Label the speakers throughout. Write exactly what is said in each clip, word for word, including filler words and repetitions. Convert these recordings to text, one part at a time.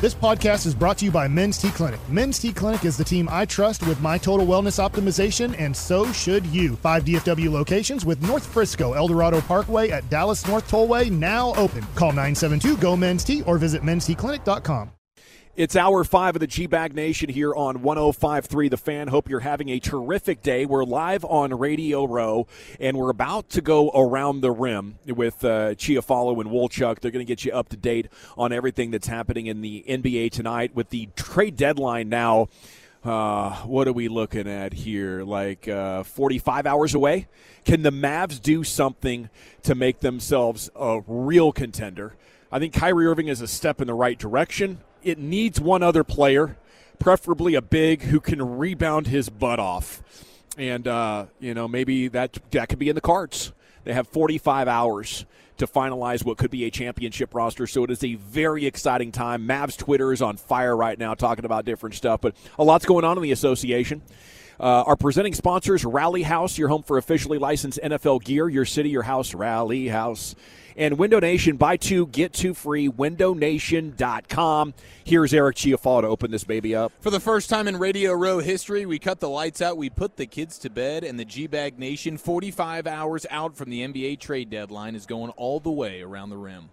Speaker 1: This podcast is brought to you by Men's T Clinic. Men's T Clinic is the team I trust with my total wellness optimization, and so should you. Five D F W locations with North Frisco, El Dorado Parkway at Dallas North Tollway now open. Call nine seven two, G O, Men's T or visit mens t clinic dot com.
Speaker 2: It's hour five of the G-Bag Nation here on one oh five point three The Fan. Hope you're having a terrific day. We're live on Radio Row, and we're about to go around the rim with uh, Chiafalo and Wolchuk. They're going to get you up to date on everything that's happening in the N B A tonight with the trade deadline now. Uh, what are we looking at here? Like uh, forty-five hours away? Can the Mavs do something to make themselves a real contender? I think Kyrie Irving is a step in the right direction. It needs one other player, preferably a big who can rebound his butt off. And, uh, you know, maybe that that could be in the cards. They have forty-five hours to finalize what could be a championship roster, so it is a very exciting time. Mavs Twitter is on fire right now talking about different stuff, but a lot's going on in the association. Uh, our presenting sponsors, Rally House, your home for officially licensed N F L gear, your city, your house, Rally House. And Window Nation, buy two, get two free, window nation dot com. Here's Eric Chiafalo to open this baby up.
Speaker 3: For the first time in Radio Row history, we cut the lights out, we put the kids to bed, and the G-Bag Nation, forty-five hours out from the N B A trade deadline, is going all the way around the rim.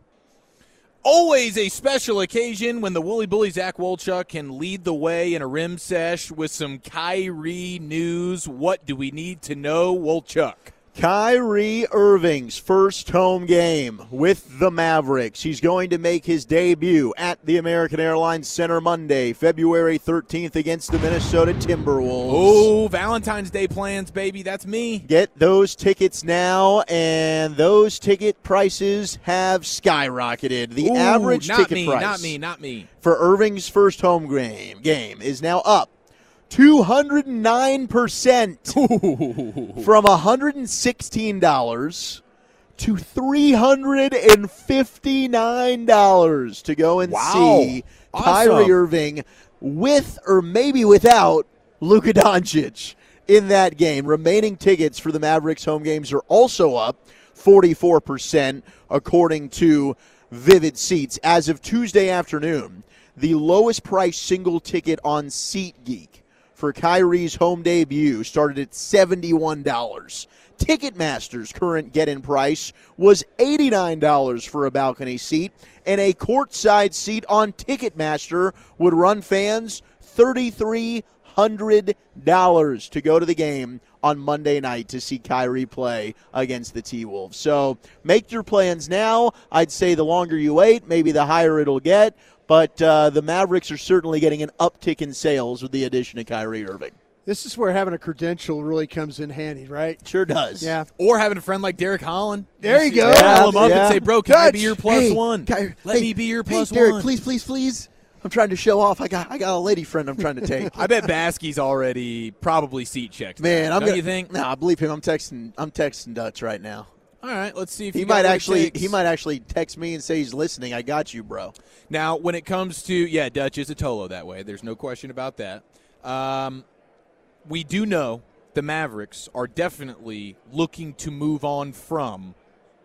Speaker 3: Always a special occasion when the Wooly Bully Zach Wolchuk can lead the way in a rim sesh with some Kyrie news. What do we need to know, Wolchuk?
Speaker 4: Kyrie Irving's first home game with the Mavericks. He's going to make his debut at the American Airlines Center Monday, February thirteenth against the Minnesota Timberwolves.
Speaker 3: Oh, Valentine's Day plans, baby. That's me.
Speaker 4: Get those tickets now, and those ticket prices have skyrocketed. The
Speaker 3: Ooh,
Speaker 4: average
Speaker 3: not
Speaker 4: ticket
Speaker 3: me,
Speaker 4: price
Speaker 3: not me, not me.
Speaker 4: for Irving's first home game, game is now up two hundred nine percent from one hundred sixteen dollars to three hundred fifty-nine dollars to go and
Speaker 2: Wow.
Speaker 4: see
Speaker 2: Awesome.
Speaker 4: Kyrie Irving with or maybe without Luka Doncic in that game. Remaining tickets for the Mavericks home games are also up forty-four percent according to Vivid Seats. As of Tuesday afternoon, the lowest price single ticket on SeatGeek for Kyrie's home debut started at seventy-one dollars. Ticketmaster's current get-in price was eighty-nine dollars for a balcony seat, and a courtside seat on Ticketmaster would run fans thirty-three hundred dollars to go to the game on Monday night to see Kyrie play against the T-Wolves. So make your plans now. I'd say the longer you wait, maybe the higher it'll get. But uh, the Mavericks are certainly getting an uptick in sales with the addition of Kyrie Irving.
Speaker 5: This is where having a credential really comes in handy, right?
Speaker 4: Sure does.
Speaker 5: Yeah.
Speaker 3: Or having a friend like Derek Holland.
Speaker 5: There you
Speaker 3: see-
Speaker 5: go.
Speaker 3: Call him up
Speaker 4: Yeah.
Speaker 3: and say, bro, can I be
Speaker 5: Dutch,
Speaker 3: your plus
Speaker 4: Hey,
Speaker 3: one?
Speaker 4: Ky-
Speaker 3: Let
Speaker 4: hey,
Speaker 3: me be your plus
Speaker 4: hey, Derek,
Speaker 3: one.
Speaker 4: please, please, please. I'm trying to show off. I got I got a lady friend I'm trying to take.
Speaker 3: I bet Baskey's already probably seat checked.
Speaker 4: Man, I'm
Speaker 3: Don't
Speaker 4: gonna,
Speaker 3: you think?
Speaker 4: No, I believe him. I'm texting I'm texting Dutch right now.
Speaker 3: All right, let's see if
Speaker 4: He
Speaker 3: you got
Speaker 4: might
Speaker 3: what it
Speaker 4: actually
Speaker 3: takes.
Speaker 4: he might actually text me and say he's listening. I got you, bro.
Speaker 3: Now, when it comes to, yeah, Dutch is a Tolo that way. There's no question about that. Um, we do know the Mavericks are definitely looking to move on from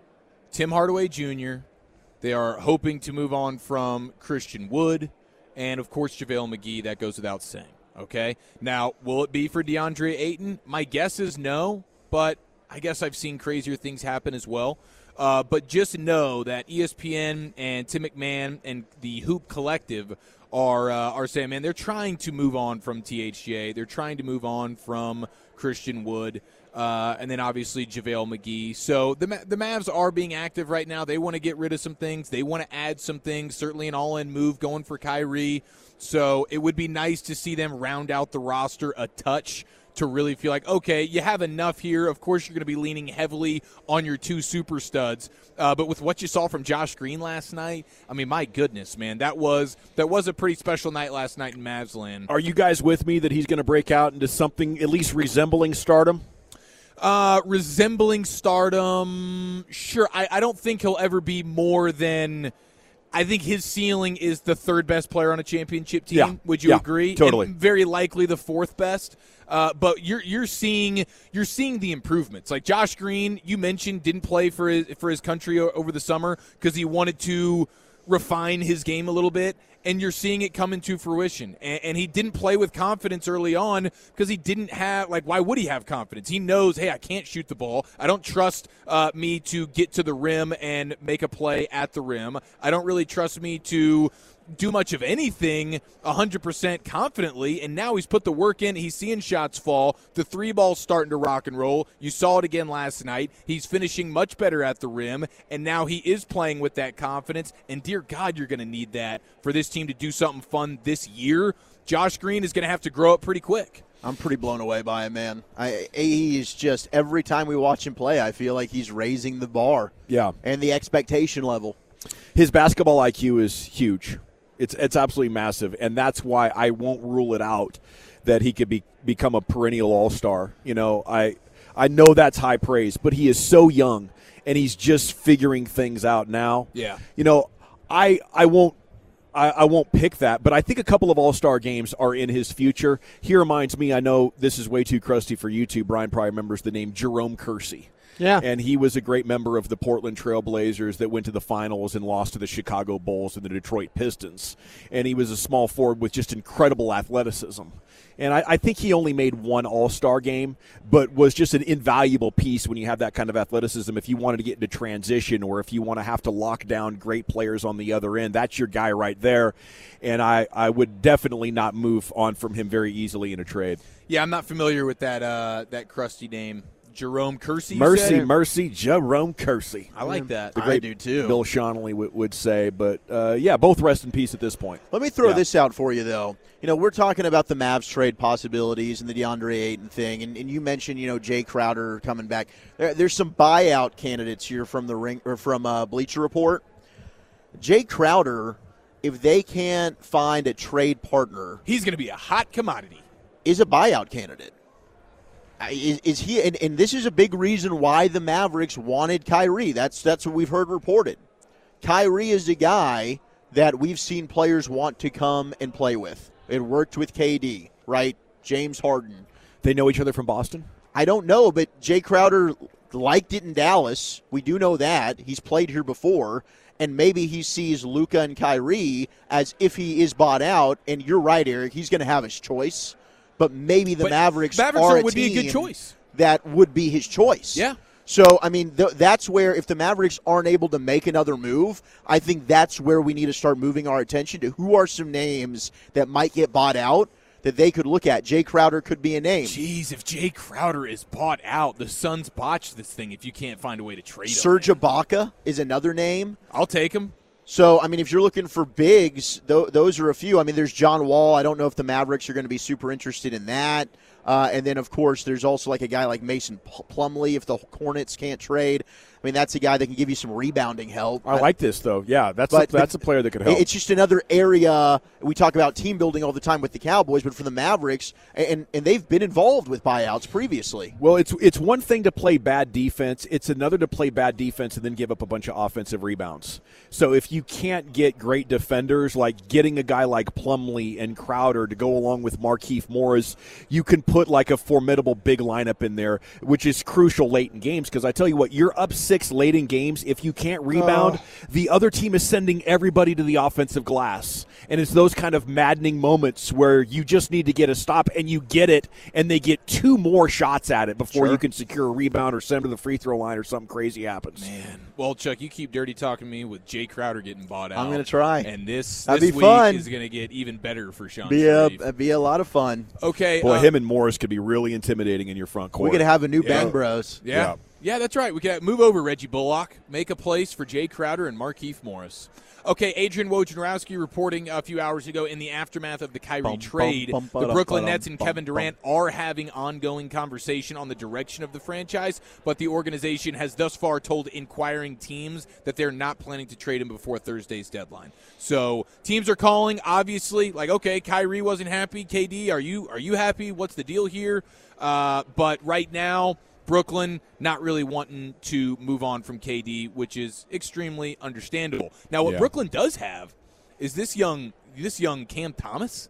Speaker 3: Tim Hardaway Junior They are hoping to move on from Christian Wood and, of course, JaVale McGee. That goes without saying, okay? Now, will it be for DeAndre Ayton? My guess is no, but I guess I've seen crazier things happen as well. Uh, but just know that E S P N and Tim McMahon and the Hoop Collective are uh, are saying, man, they're trying to move on from T H J. They're trying to move on from Christian Wood. Uh, and then, obviously, JaVale McGee. So the the Mavs are being active right now. They want to get rid of some things. They want to add some things, certainly an all-in move going for Kyrie. So it would be nice to see them round out the roster a touch to really feel like, okay, you have enough here. Of course, you're going to be leaning heavily on your two super studs. Uh, but with what you saw from Josh Green last night, I mean, my goodness, man, that was that was a pretty special night last night in Mavs land.
Speaker 2: Are you guys with me that he's going to break out into something at least resembling stardom?
Speaker 3: Uh, resembling stardom, sure. I, I don't think he'll ever be more than – I think his ceiling is the third best player on a championship team.
Speaker 2: Yeah.
Speaker 3: Would you
Speaker 2: Yeah,
Speaker 3: agree?
Speaker 2: totally.
Speaker 3: And very likely the fourth best. Uh, but you're you're seeing you're seeing the improvements. Like Josh Green, you mentioned, didn't play for his for his country o- over the summer because he wanted to refine his game a little bit. and you're seeing it come into fruition. And, and he didn't play with confidence early on because he didn't have, like, why would he have confidence? He knows, hey, I can't shoot the ball. I don't trust uh, me to get to the rim and make a play at the rim. I don't really trust me to do much of anything one hundred percent confidently, and now he's put the work in. He's seeing shots fall. The three ball's starting to rock and roll. You saw it again last night. He's finishing much better at the rim, and now he is playing with that confidence, and dear God, you're going to need that for this team to do something fun this year. Josh Green is going to have to grow up pretty quick.
Speaker 4: I'm pretty blown away by him, man. I, he is just, every time we watch him play, I feel like he's raising the bar.
Speaker 2: Yeah.
Speaker 4: And the expectation level.
Speaker 2: His basketball I Q is huge. It's it's absolutely massive, and that's why I won't rule it out that he could be become a perennial all-star. You know, I I know that's high praise, but he is so young, and he's just figuring things out now.
Speaker 3: Yeah.
Speaker 2: You know, I I won't I, I won't pick that, but I think a couple of all-star games are in his future. He reminds me, I know this is way too crusty for you two. Brian probably remembers the name Jerome Kersey.
Speaker 5: Yeah.
Speaker 2: And he was a great member of the Portland Trail Blazers that went to the finals and lost to the Chicago Bulls and the Detroit Pistons. And he was a small forward with just incredible athleticism. And I, I think he only made one all-star game, but was just an invaluable piece when you have that kind of athleticism. If you wanted to get into transition or if you want to have to lock down great players on the other end, that's your guy right there. And I, I would definitely not move on from him very easily in a trade.
Speaker 3: Yeah, I'm not familiar with that uh, that crusty name. Jerome Kersey, you
Speaker 2: Mercy,
Speaker 3: said?
Speaker 2: mercy, Jerome Kersey.
Speaker 3: I like that.
Speaker 2: The great
Speaker 4: I do too.
Speaker 2: Bill Shonley would, would say. But, uh, yeah, both rest in peace at this point.
Speaker 4: Let me throw
Speaker 2: Yeah.
Speaker 4: this out for you, though. You know, we're talking about the Mavs trade possibilities and the DeAndre Ayton thing, and, and you mentioned, you know, Jay Crowder coming back. There, there's some buyout candidates here from the ring or from uh, Bleacher Report. Jay Crowder, if they can't find a trade partner,
Speaker 3: He's going to be a hot commodity.
Speaker 4: is a buyout candidate. Is, is he? And, and this is a big reason why the Mavericks wanted Kyrie. That's that's what we've heard reported. Kyrie is a guy that we've seen players want to come and play with. It worked with K D, right? James Harden.
Speaker 2: They know each other from Boston?
Speaker 4: I don't know, but Jay Crowder liked it in Dallas. We do know that. He's played here before. And maybe he sees Luka and Kyrie as if he is bought out. And you're right, Eric. He's going to have his choice. But maybe the
Speaker 3: But
Speaker 4: Mavericks,
Speaker 3: Mavericks
Speaker 4: are a
Speaker 3: would
Speaker 4: team
Speaker 3: be a good choice.
Speaker 4: that would be his choice.
Speaker 3: Yeah.
Speaker 4: So, I mean, th- that's where if the Mavericks aren't able to make another move, I think that's where we need to start moving our attention to who are some names that might get bought out that they could look at. Jay Crowder could be a name.
Speaker 3: Jeez, if Jay Crowder is bought out, the Suns botched this thing if you can't find a way to trade him.
Speaker 4: Serge Ibaka is another name.
Speaker 3: I'll take him.
Speaker 4: So, I mean, if you're looking for bigs, th- those are a few. I mean, there's John Wall. I don't know if the Mavericks are going to be super interested in that. Uh, and then, of course, there's also like a guy like Mason Plumlee if the Hornets can't trade. I mean, that's a guy that can give you some rebounding help.
Speaker 2: I like this, though. Yeah, that's a,
Speaker 4: But
Speaker 2: that's
Speaker 4: the-
Speaker 2: a player that could help.
Speaker 4: It's just another area. We talk about team building all the time with the Cowboys, but for the Mavericks, and, and they've been involved with buyouts previously.
Speaker 2: Well, it's it's one thing to play bad defense. It's another to play bad defense and then give up a bunch of offensive rebounds. So if you can't get great defenders, like getting a guy like Plumlee and Crowder to go along with Markieff Morris, you can put like a formidable big lineup in there, which is crucial late in games. Because I tell you what, you're up six late in games. If you can't rebound,
Speaker 5: Oh.
Speaker 2: the other team is sending everybody to the offensive glass. And it's those kind of maddening moments where you just need to get a stop, and you get it, and they get two more shots at it before
Speaker 4: Sure.
Speaker 2: you can secure a rebound or send them to the free throw line or something crazy happens.
Speaker 3: Man. Well, Chuck, you keep dirty talking me with Jay Crowder getting bought out.
Speaker 4: I'm gonna try.
Speaker 3: And this,
Speaker 4: That'd
Speaker 3: this
Speaker 4: be
Speaker 3: week
Speaker 4: fun.
Speaker 3: is going to get even better for Sean
Speaker 4: Be a,
Speaker 3: Sharif.
Speaker 4: it'd be a lot of fun.
Speaker 3: Okay.
Speaker 2: Boy,
Speaker 3: uh,
Speaker 2: him and Morris could be really intimidating in your front court.
Speaker 4: We could have a new
Speaker 3: Yeah.
Speaker 4: Bang Bros.
Speaker 3: Yeah.
Speaker 2: Yeah.
Speaker 3: yeah. that's right. We can move over Reggie Bullock, make a place for Jay Crowder and Markieff Morris. Okay, Adrian Wojnarowski reporting a few hours ago in the aftermath of the Kyrie
Speaker 4: Bum, bum,
Speaker 3: trade,
Speaker 4: bum,
Speaker 3: the
Speaker 4: ba-dum,
Speaker 3: Brooklyn
Speaker 4: ba-dum,
Speaker 3: Nets and
Speaker 4: bum,
Speaker 3: Kevin
Speaker 4: bum.
Speaker 3: Durant are having ongoing conversation on the direction of the franchise, but the organization has thus far told inquiring teams that they're not planning to trade him before Thursday's deadline. So teams are calling, obviously, like, okay, Kyrie wasn't happy. K D, are you are you happy? What's the deal here? Uh, but right now, Brooklyn not really wanting to move on from K D, which is extremely understandable. Now, what
Speaker 2: Yeah.
Speaker 3: Brooklyn does have is this young this young Cam Thomas.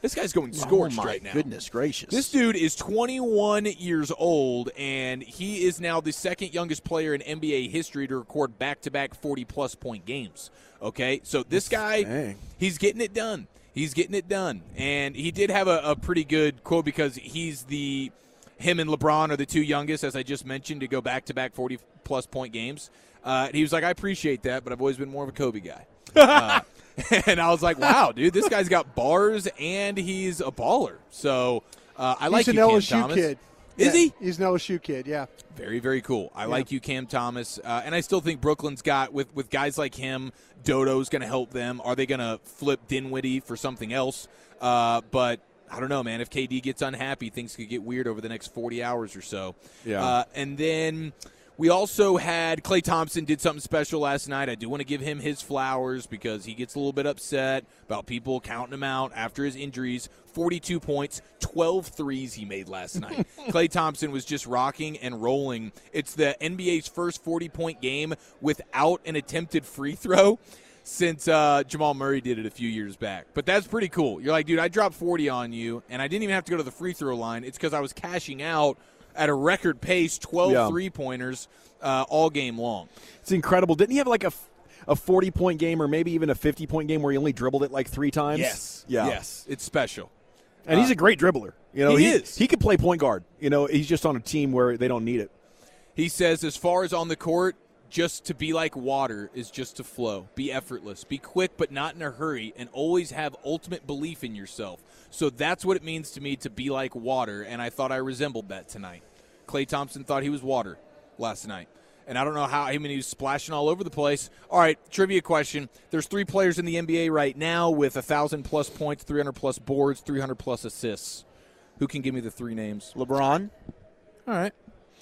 Speaker 3: This guy's going scorched
Speaker 4: oh my
Speaker 3: right now.
Speaker 4: Goodness gracious.
Speaker 3: This dude is twenty-one years old, and he is now the second youngest player in N B A history to record back-to-back forty-plus point games. Okay? So this guy,
Speaker 2: Dang.
Speaker 3: he's getting it done. He's getting it done. And he did have a, a pretty good quote because he's the – him and LeBron are the two youngest, as I just mentioned, to go back-to-back forty-plus point games. Uh, and he was like, I appreciate that, but I've always been more of a Kobe guy. uh, and I was like, wow, dude, this guy's got bars and he's a baller. So uh, I
Speaker 5: he's
Speaker 3: like
Speaker 5: an
Speaker 3: you, Cam
Speaker 5: L S U
Speaker 3: Thomas.
Speaker 5: kid.
Speaker 3: Is
Speaker 5: yeah,
Speaker 3: he?
Speaker 5: He's an L S U kid, yeah.
Speaker 3: Very, very cool. I
Speaker 5: yeah.
Speaker 3: like you, Cam Thomas. Uh, and I still think Brooklyn's got, with, with guys like him, Dodo's going to help them. Are they going to flip Dinwiddie for something else? Uh, but I don't know, man. If K D gets unhappy, things could get weird over the next forty hours or so.
Speaker 2: Yeah.
Speaker 3: Uh, and then we also had Klay Thompson did something special last night. I do want to give him his flowers because he gets a little bit upset about people counting him out after his injuries. forty-two points, twelve threes he made last night. Klay Thompson was just rocking and rolling. It's the N B A's first forty-point game without an attempted free throw since uh, Jamal Murray did it a few years back. But that's pretty cool. You're like, dude, I dropped forty on you, and I didn't even have to go to the free throw line. It's because I was cashing out at a record pace, twelve
Speaker 2: yeah.
Speaker 3: three-pointers uh, all game long.
Speaker 2: It's incredible. Didn't he have like a, a forty-point game or maybe even a fifty-point game where he only dribbled it like three times?
Speaker 3: Yes.
Speaker 2: Yeah.
Speaker 3: Yes. It's special.
Speaker 2: And he's a great dribbler. You know,
Speaker 3: he
Speaker 2: he
Speaker 3: is.
Speaker 2: He could play point guard. You know, he's just on a team where they don't need it.
Speaker 3: He says, as far as on the court, just to be like water is just to flow. Be effortless. Be quick but not in a hurry, and always have ultimate belief in yourself. So that's what it means to me to be like water, and I thought I resembled that tonight. Klay Thompson thought he was water last night. And I don't know how, I mean, he was splashing all over the place. All right, trivia question. There's three players in the N B A right now with one thousand plus points, three hundred plus boards, three hundred plus assists. Who can give me the three names?
Speaker 4: LeBron.
Speaker 3: All right.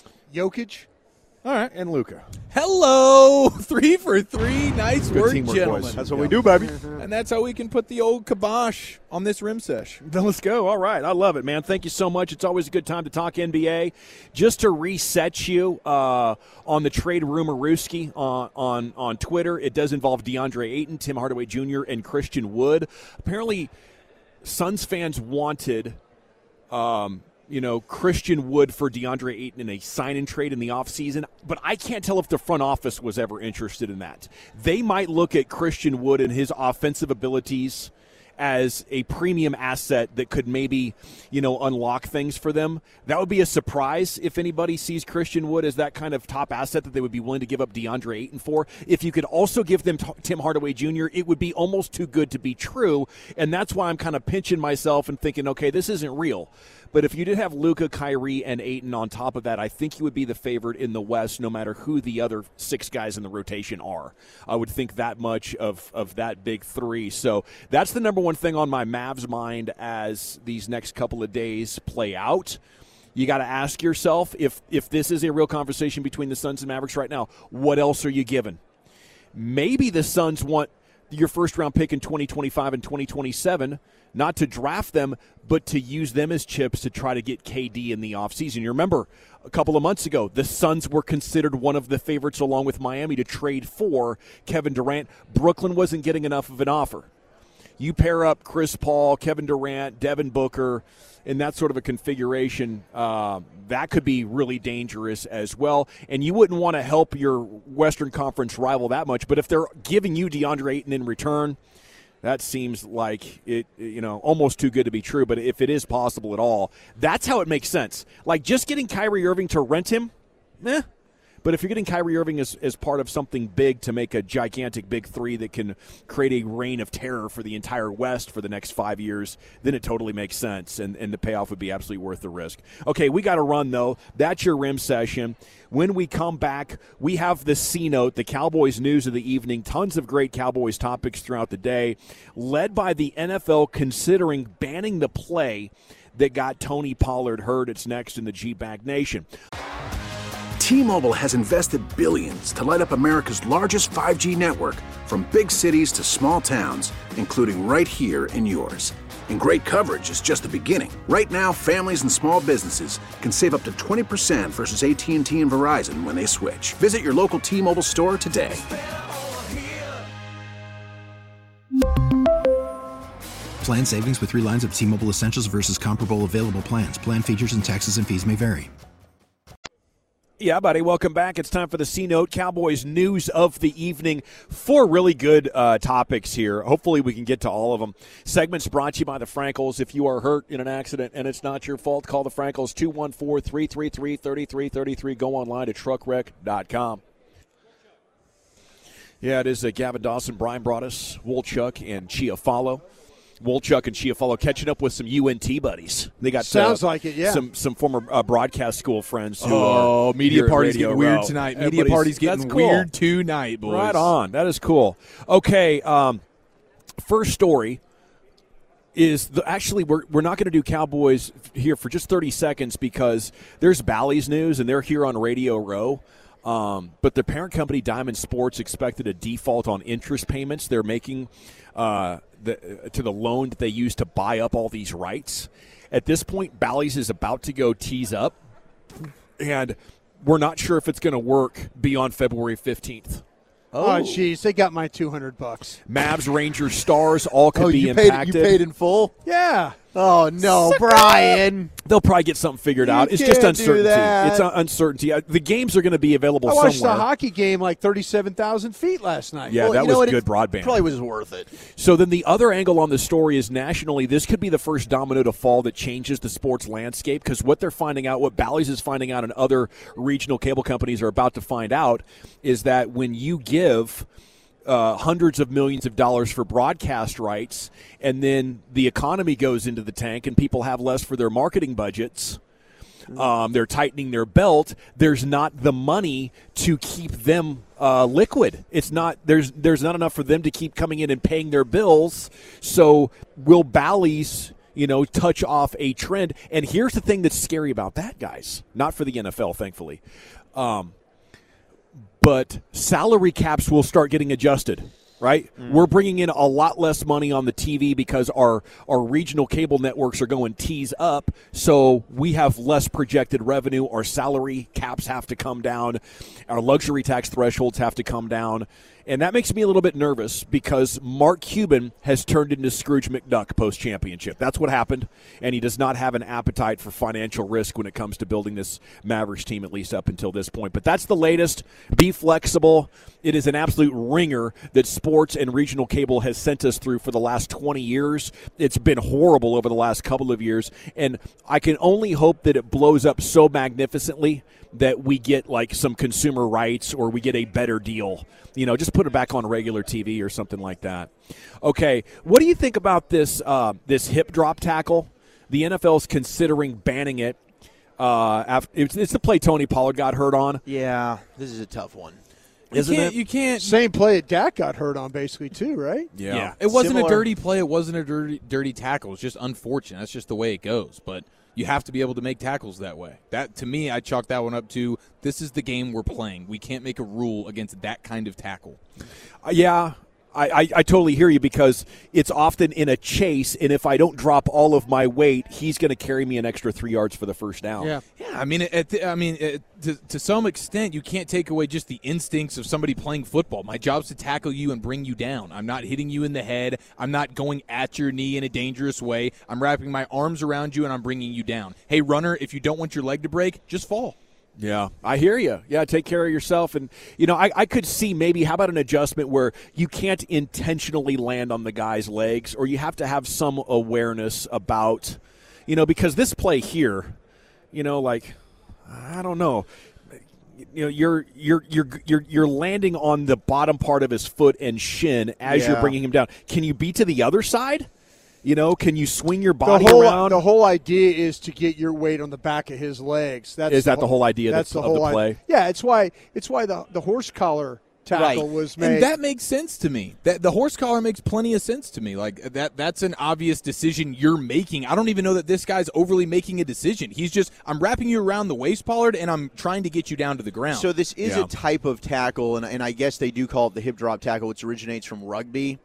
Speaker 5: Jokic.
Speaker 2: All right. And Luka.
Speaker 3: Hello! Three for three. Nice
Speaker 2: Good
Speaker 3: work,
Speaker 2: teamwork,
Speaker 3: gentlemen.
Speaker 2: boys. That's what we do, baby.
Speaker 3: And that's how we can put the old kibosh on this rim sesh.
Speaker 2: Then let's go. All right. I love it, man. Thank you so much. It's always a good time to talk N B A. Just to reset you uh, on the trade rumor Ruski on, on, on Twitter, it does involve DeAndre Ayton, Tim Hardaway Junior, and Christian Wood. Apparently, Suns fans wanted um, – you know, Christian Wood for DeAndre Ayton in a sign-and trade in the offseason, but I can't tell if the front office was ever interested in that. They might look at Christian Wood and his offensive abilities as a premium asset that could maybe, you know, unlock things for them. That would be a surprise if anybody sees Christian Wood as that kind of top asset that they would be willing to give up DeAndre Ayton for. If you could also give them t- Tim Hardaway Junior, it would be almost too good to be true, and that's why I'm kind of pinching myself and thinking, okay, this isn't real. But if you did have Luka, Kyrie, and Ayton on top of that, I think you would be the favorite in the West no matter who the other six guys in the rotation are. I would think that much of, of that big three. So that's the number one thing on my Mavs mind as these next couple of days play out. You got to ask yourself, if if this is a real conversation between the Suns and Mavericks right now, what else are you giving? Maybe the Suns want your first-round pick in twenty twenty-five and twenty twenty-seven, not to draft them, but to use them as chips to try to get K D in the offseason. You remember a couple of months ago, the Suns were considered one of the favorites along with Miami to trade for Kevin Durant. Brooklyn wasn't getting enough of an offer. You pair up Chris Paul, Kevin Durant, Devin Booker, in that sort of a configuration, uh, that could be really dangerous as well. And you wouldn't want to help your Western Conference rival that much, but if they're giving you DeAndre Ayton in return, that seems like it, you know, almost too good to be true. But if it is possible at all, that's how it makes sense. Like just getting Kyrie Irving to rent him, eh. But if you're getting Kyrie Irving as, as part of something big to make a gigantic big three that can create a reign of terror for the entire West for the next five years, then it totally makes sense, and, and the payoff would be absolutely worth the risk. Okay, we got to run, though. That's your rim session. When we come back, we have the C-Note, the Cowboys news of the evening, tons of great Cowboys topics throughout the day, led by the N F L considering banning the play that got Tony Pollard hurt. It's next in the G-Bag Nation.
Speaker 6: T-Mobile has invested billions to light up America's largest five G network, from big cities to small towns, including right here in yours. And great coverage is just the beginning. Right now, families and small businesses can save up to twenty percent versus A T and T and Verizon when they switch. Visit your local T-Mobile store today. Plan savings with three lines of T-Mobile Essentials versus comparable available plans. Plan features and taxes and fees may vary.
Speaker 2: Yeah, buddy, welcome back. It's time for the C-Note Cowboys news of the evening. Four really good uh, topics here. Hopefully we can get to all of them. Segments brought to you by the Frankels. If you are hurt in an accident and it's not your fault, call the Frankels, two one four, three three three, three three three three. Go online to truck wreck dot com. Yeah, it is uh, Gavin Dawson, Brian Broaddus, Wolchuk, and Chiafalo. Wolchuk and Chiafalo catching up with some U N T buddies. They got
Speaker 5: sounds
Speaker 2: uh,
Speaker 5: like it, yeah.
Speaker 2: Some some former uh, broadcast school friends who
Speaker 3: oh,
Speaker 2: are
Speaker 3: media
Speaker 2: here at
Speaker 3: party's
Speaker 2: Radio
Speaker 3: getting weird
Speaker 2: Row.
Speaker 3: tonight. Media
Speaker 2: Everybody's-
Speaker 3: party's getting
Speaker 2: that's cool.
Speaker 3: weird tonight, boys.
Speaker 2: Right on. That is cool. Okay, um, first story is the, actually we're we're not going to do Cowboys here for just thirty seconds because there's Bally's news and they're here on Radio Row. Um, but their parent company, Diamond Sports, expected a default on interest payments they're making uh, the, to the loan that they used to buy up all these rights. At this point, Bally's is about to go tease up, and we're not sure if it's going to work beyond February fifteenth.
Speaker 5: Oh, jeez, they got my two hundred bucks.
Speaker 2: Mavs, Rangers, Stars all could
Speaker 4: oh,
Speaker 2: be
Speaker 4: you
Speaker 2: impacted.
Speaker 4: paid, you paid in full?
Speaker 5: Yeah.
Speaker 4: Oh, no, Brian.
Speaker 2: They'll probably get something figured
Speaker 4: You
Speaker 2: out. It's just
Speaker 4: can't do
Speaker 2: uncertainty.
Speaker 4: that.
Speaker 2: It's uh, uncertainty. Uh, The games are going to be available
Speaker 5: I watched
Speaker 2: somewhere.
Speaker 5: the hockey game like thirty-seven thousand feet last night.
Speaker 2: Yeah,
Speaker 4: Well,
Speaker 2: that
Speaker 4: you know
Speaker 2: was
Speaker 4: what?
Speaker 2: good
Speaker 4: It
Speaker 2: broadband.
Speaker 4: Probably was worth it.
Speaker 2: So then the other angle on the story is nationally, this could be the first domino to fall that changes the sports landscape because what they're finding out, what Bally's is finding out and other regional cable companies are about to find out is that when you give uh, hundreds of millions of dollars for broadcast rights and then the economy goes into the tank and people have less for their marketing budgets, Um, they're tightening their belt. There's not the money to keep them uh, liquid. It's not there's there's not enough for them to keep coming in and paying their bills. So will Bally's, you know, touch off a trend? And here's the thing that's scary about that, guys. Not for the N F L, thankfully, um, but salary caps will start getting adjusted. Right? Mm. We're bringing in a lot less money on the T V because our, our regional cable networks are going tees up, so we have less projected revenue. Our salary caps have to come down. Our luxury tax thresholds have to come down. And that makes me a little bit nervous because Mark Cuban has turned into Scrooge McDuck post-championship. That's what happened, and he does not have an appetite for financial risk when it comes to building this Mavericks team, at least up until this point. But that's the latest. Be flexible. It is an absolute ringer that sports and regional cable has sent us through for the last twenty years. It's been horrible over the last couple of years, and I can only hope that it blows up so magnificently that we get like some consumer rights or we get a better deal. You know, just put it back on regular T V or something like that. Okay, what do you think about this uh, this hip drop tackle? The N F L is considering banning it. Uh, after, it's, it's the play Tony Pollard got hurt on.
Speaker 4: Yeah, this is a tough one.
Speaker 2: Isn't
Speaker 3: you can't,
Speaker 2: it?
Speaker 3: You can't.
Speaker 5: Same play that Dak got hurt on, basically, too, right?
Speaker 2: Yeah.
Speaker 3: Yeah, it wasn't
Speaker 4: Similar.
Speaker 3: a dirty play. It wasn't a dirty, dirty tackle. It's just unfortunate. That's just the way it goes. But you have to be able to make tackles that way. That, to me, I chalk that one up to this is the game we're playing. We can't make a rule against that kind of tackle.
Speaker 2: Uh, yeah. I, I, I totally hear you because it's often in a chase, and if I don't drop all of my weight, he's going to carry me an extra three yards for the first down.
Speaker 5: Yeah.
Speaker 3: Yeah, I mean, it, it, I mean, it, to, to some extent, you can't take away just the instincts of somebody playing football. My job's to tackle you and bring you down. I'm not hitting you in the head. I'm not going at your knee in a dangerous way. I'm wrapping my arms around you and I'm bringing you down. Hey, runner, if you don't want your leg to break, just fall.
Speaker 2: Yeah, I hear you. Yeah, take care of yourself. And, you know, I, I could see maybe, how about an adjustment where you can't intentionally land on the guy's legs, or you have to have some awareness about, you know, because this play here, you know, like, I don't know. You know, you're you're you're you're you're landing on the bottom part of his foot and shin as
Speaker 4: Yeah.
Speaker 2: you're bringing him down. Can you be to the other side? You know, can you swing your body
Speaker 5: the whole,
Speaker 2: around?
Speaker 5: The whole idea is to get your weight on the back of his legs. That's
Speaker 2: Is that the whole idea
Speaker 5: That's
Speaker 2: of
Speaker 5: the
Speaker 2: the
Speaker 5: whole
Speaker 2: play?
Speaker 5: idea. Yeah, it's why it's why the the horse collar tackle
Speaker 4: Right.
Speaker 5: was made.
Speaker 3: And that makes sense to me. That the horse collar makes plenty of sense to me. Like that that's an obvious decision you're making. I don't even know that this guy's overly making a decision. He's just I'm wrapping you around the waist, Pollard, and I'm trying to get you down to the ground.
Speaker 4: So this is
Speaker 2: Yeah.
Speaker 4: a type of tackle, and, and I guess they do call it the hip drop tackle, which originates from rugby.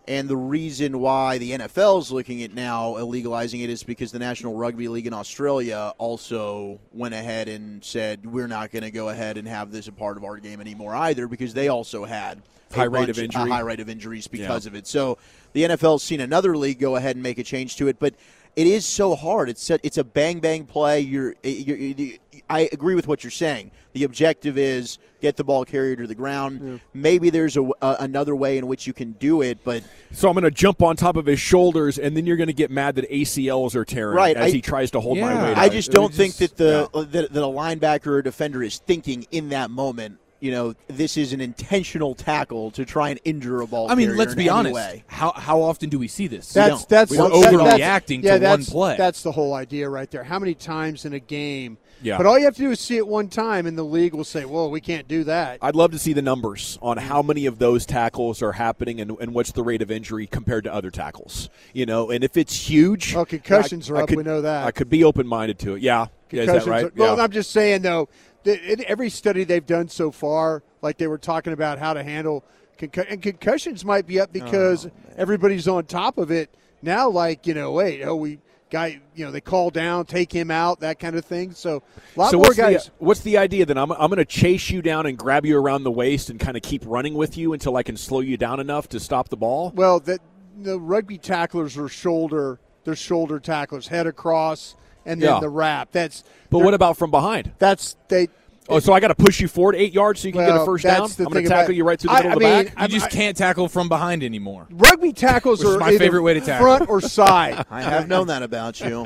Speaker 4: And the reason why the N F L is looking at now legalizing it is because the National Rugby League in Australia also went ahead and said, we're not going to go ahead and have this a part of our game anymore either, because they also had
Speaker 2: high
Speaker 4: a
Speaker 2: rate of
Speaker 4: bunch-
Speaker 2: injury.
Speaker 4: a high rate of injuries because
Speaker 2: Yeah.
Speaker 4: of it. So the N F L's seen another league go ahead and make a change to it, but it is so hard. It's a, it's a bang bang play. You're, you're, you I agree with what you're saying. The objective is get the ball carrier to the ground.
Speaker 5: Yeah.
Speaker 4: Maybe there's a, a, another way in which you can do it, but
Speaker 2: So I'm going to jump on top of his shoulders, and then you're going to get mad that A C Ls are tearing
Speaker 4: Right,
Speaker 2: as
Speaker 4: I-
Speaker 2: he tries to hold my
Speaker 3: Yeah.
Speaker 2: weight.
Speaker 4: I
Speaker 2: out.
Speaker 4: just
Speaker 2: It
Speaker 4: don't
Speaker 2: was
Speaker 4: think
Speaker 2: just-
Speaker 4: that the
Speaker 2: yeah.
Speaker 4: that, that a linebacker or a defender is thinking in that moment, you know, this is an intentional tackle to try and injure a ball
Speaker 3: I mean,
Speaker 4: carrier
Speaker 3: let's
Speaker 4: in
Speaker 3: be
Speaker 4: any
Speaker 3: honest.
Speaker 4: way.
Speaker 3: How how often do we see this?
Speaker 5: That's
Speaker 4: don't.
Speaker 5: that's
Speaker 3: We're
Speaker 5: that- that's-
Speaker 3: overreacting
Speaker 5: yeah,
Speaker 3: to one
Speaker 5: that's,
Speaker 3: play.
Speaker 5: That's the whole idea right there. How many times in a game?
Speaker 2: Yeah.
Speaker 5: But all you have to do is see it one time, and the league will say, "Well, we can't do that."
Speaker 2: I'd love to see the numbers on how many of those tackles are happening and, and what's the rate of injury compared to other tackles. You know, and if it's huge,
Speaker 5: Oh, concussions
Speaker 2: I-
Speaker 5: are
Speaker 2: I
Speaker 5: up,
Speaker 2: could-
Speaker 5: we know that.
Speaker 2: I could be open-minded to it. Yeah, yeah, is that
Speaker 5: Concussions
Speaker 2: right?
Speaker 5: are- well,
Speaker 2: Yeah.
Speaker 5: I'm just saying though, that in every study they've done so far, like they were talking about how to handle concussions, and concussions might be up because
Speaker 4: Oh,
Speaker 5: everybody's on top of it now. Like you know, wait, oh, we guy, you know, they call down, take him out, that kind of thing. So a lot
Speaker 2: So
Speaker 5: more
Speaker 2: what's
Speaker 5: guys.
Speaker 2: the, what's the idea then? I'm, I'm going to chase you down and grab you around the waist and kind of keep running with you until I can slow you down enough to stop the ball?
Speaker 5: Well, the, the rugby tacklers are shoulder, they're shoulder tacklers, head across, and then
Speaker 2: Yeah.
Speaker 5: the wrap. That's
Speaker 2: But
Speaker 5: they're-
Speaker 2: what about from behind?
Speaker 5: that's they.
Speaker 2: Oh, so I got to push you forward eight yards so you can get a
Speaker 5: Well,
Speaker 2: first
Speaker 5: that's
Speaker 2: down?
Speaker 5: the
Speaker 2: I'm going
Speaker 5: thing
Speaker 2: to tackle
Speaker 5: about-
Speaker 2: you right through the
Speaker 5: I-
Speaker 2: middle
Speaker 5: I
Speaker 2: of the
Speaker 5: mean,
Speaker 2: back?
Speaker 3: You
Speaker 5: I'm-
Speaker 3: just
Speaker 5: I-
Speaker 3: can't tackle from behind anymore.
Speaker 5: Rugby tackles
Speaker 3: Which is
Speaker 5: are
Speaker 3: my
Speaker 5: either
Speaker 3: favorite way to tackle.
Speaker 5: front or side.
Speaker 4: I have known that about you.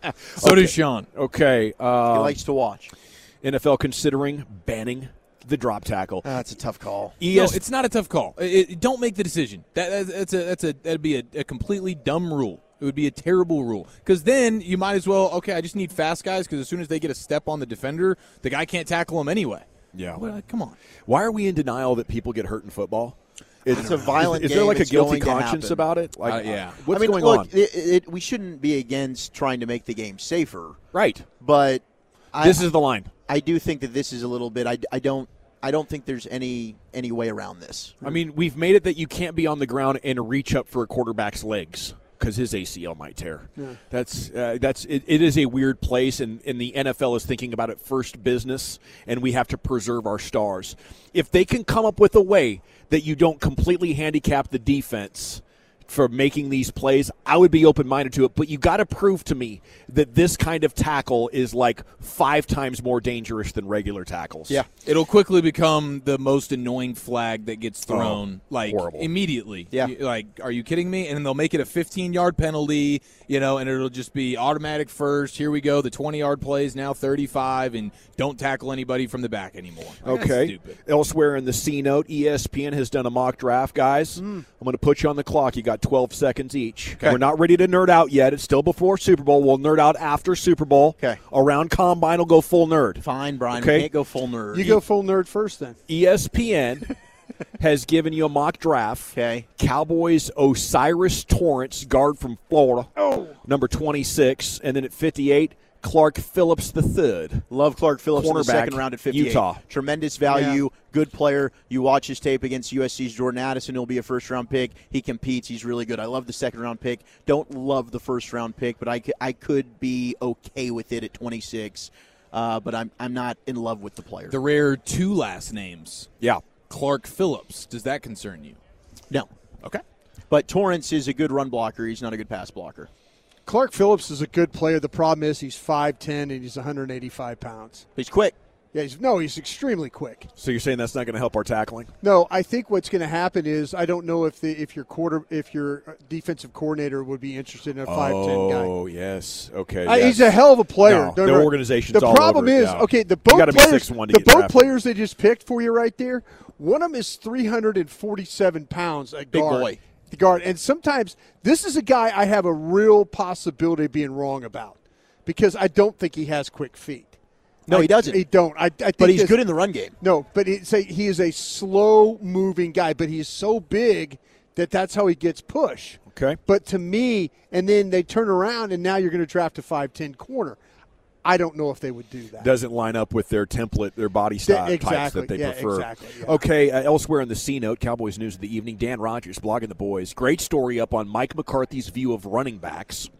Speaker 3: So does Sean.
Speaker 2: Okay.
Speaker 4: He
Speaker 2: Uh,
Speaker 4: likes to watch.
Speaker 2: N F L considering banning the drop tackle.
Speaker 4: That's a tough call.
Speaker 2: E
Speaker 3: No,
Speaker 2: S-
Speaker 3: it's not a tough call. It, it- don't make the decision. That, that's, that's a that's a that'd be a, a completely dumb rule. It would be a terrible rule because then you might as well. Okay, I just need fast guys because as soon as they get a step on the defender, the guy can't tackle him anyway.
Speaker 2: yeah.
Speaker 3: Well, come on.
Speaker 2: Why are we in denial that people get hurt in football?
Speaker 4: It's a violent
Speaker 2: Is, is there
Speaker 4: game.
Speaker 2: like a
Speaker 4: It's
Speaker 2: guilty
Speaker 4: going to
Speaker 2: conscience
Speaker 4: happen.
Speaker 2: about it? Like,
Speaker 3: Uh, yeah.
Speaker 2: What's
Speaker 4: I mean,
Speaker 2: going
Speaker 4: look,
Speaker 2: on?
Speaker 4: It, it, we shouldn't be against trying to make the game safer,
Speaker 2: Right.
Speaker 4: but I,
Speaker 2: This is the line.
Speaker 4: I do think that this is a little bit. I, I don't. I don't think there's any any way around this.
Speaker 2: I mean, we've made it that you can't be on the ground and reach up for a quarterback's legs because his A C L might tear. That's uh, that's it, it is a weird place, and, and the N F L is thinking about it first business, and we have to preserve our stars. If they can come up with a way that you don't completely handicap the defense for making these plays, I would be open-minded to it. But you got to prove to me that this kind of tackle is like five times more dangerous than regular tackles.
Speaker 4: Yeah.
Speaker 3: It'll quickly become the most annoying flag that gets thrown, like
Speaker 2: horrible.
Speaker 3: immediately.
Speaker 4: Yeah.
Speaker 3: You- like, are you kidding me? And then they'll make it a fifteen-yard penalty, you know, and it'll just be automatic first. Here we go. The twenty-yard play is now thirty-five, and don't tackle anybody from the back anymore. Like, that's
Speaker 2: Okay.
Speaker 3: stupid.
Speaker 2: Elsewhere in the C note, E S P N has done a mock draft, guys. I'm going to put you on the clock. You got twelve seconds each. We're not ready to nerd out yet. It's still before Super Bowl. We'll nerd out after Super Bowl.
Speaker 4: Okay.
Speaker 2: Around Combine, we'll go full nerd.
Speaker 4: Fine, Brian.
Speaker 2: Okay.
Speaker 4: We can't go full nerd.
Speaker 5: You go full nerd first, then.
Speaker 2: E S P N has given you a mock draft.
Speaker 4: Okay.
Speaker 2: Cowboys Osiris Torrance, guard from Florida, number twenty-six. And then at fifty-eight, Clark Phillips the third.
Speaker 4: Love Clark Phillips in the
Speaker 2: Cornerback,
Speaker 4: second round at fifty-eight.
Speaker 2: Utah.
Speaker 4: Tremendous value, good player. You watch his tape against U S C's Jordan Addison, he'll be a first-round pick. He competes. He's really good. I love the second-round pick. Don't love the first-round pick, but I, c- I could be okay with it at twenty-six. Uh, but I'm I'm not in love with the player.
Speaker 3: The rare two last names,
Speaker 2: Yeah.
Speaker 3: Clark Phillips. Does that concern you?
Speaker 4: No.
Speaker 3: Okay.
Speaker 4: But Torrance is a good run blocker. He's not a good pass blocker.
Speaker 5: Clark Phillips is a good player. The problem is he's five ten and he's one hundred eighty-five pounds.
Speaker 4: He's quick.
Speaker 5: Yeah, he's no, he's extremely quick.
Speaker 2: So you're saying that's not going to help our tackling?
Speaker 5: No, I think what's going to happen is I don't know if the if your quarter if your defensive coordinator would be interested in a five ten guy.
Speaker 2: Oh, yes. Okay.
Speaker 5: Uh,
Speaker 2: yes.
Speaker 5: He's a hell of a player.
Speaker 2: No,
Speaker 5: Don't
Speaker 2: the
Speaker 5: worry.
Speaker 2: organization's
Speaker 5: The
Speaker 2: all
Speaker 5: problem
Speaker 2: over it,
Speaker 5: is,
Speaker 2: yeah.
Speaker 5: okay, the
Speaker 2: You
Speaker 5: both
Speaker 2: gotta be
Speaker 5: players,
Speaker 2: six one to
Speaker 5: the
Speaker 2: get
Speaker 5: both
Speaker 2: drafted.
Speaker 5: players they just picked for you right there. One of them is three hundred forty-seven pounds. A
Speaker 4: Big
Speaker 5: guard,
Speaker 4: boy.
Speaker 5: the guard, and sometimes this is a guy I have a real possibility of being wrong about because I don't think he has quick feet.
Speaker 4: No,
Speaker 5: I-
Speaker 4: he doesn't.
Speaker 5: He don't. I, I think
Speaker 4: But he's
Speaker 5: this-
Speaker 4: good in the run game.
Speaker 5: No, but it's a, he is a slow-moving guy, but he's so big that that's how he gets push.
Speaker 2: Okay.
Speaker 5: But to me, and then they turn around, and now you're going to draft a five ten corner. I don't know if they would do that.
Speaker 2: Doesn't line up with their template, their body style
Speaker 5: exactly.
Speaker 2: types that they
Speaker 5: yeah,
Speaker 2: prefer.
Speaker 5: Exactly. Yeah.
Speaker 2: Okay, uh, elsewhere in the C note, Cowboys News of the Evening, Dan Rogers, blogging the boys. Great story up on Mike McCarthy's view of running backs.